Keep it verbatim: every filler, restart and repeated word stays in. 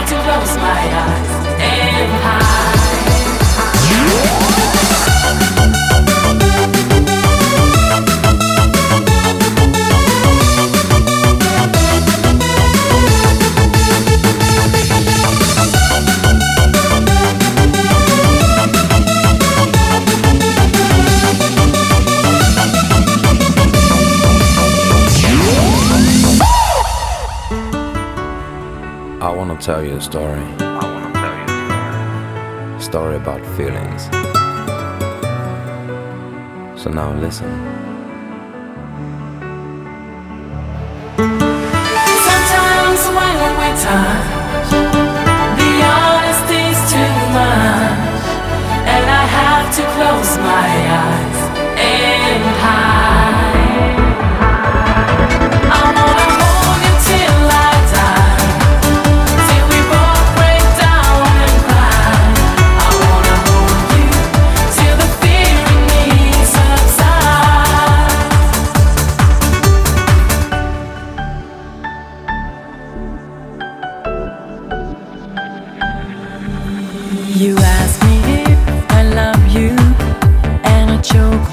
have to close my eyes and hide. I want to tell you a story. I want to tell you a story. Story about feelings. So now listen. Sometimes when we touch, the honesty's too much, and I have to close my eyes and hide. I wanna hold you till I die, till we both break down and cry. I wanna hold you till the fear in me subsides. You ask me if I love you, and I choke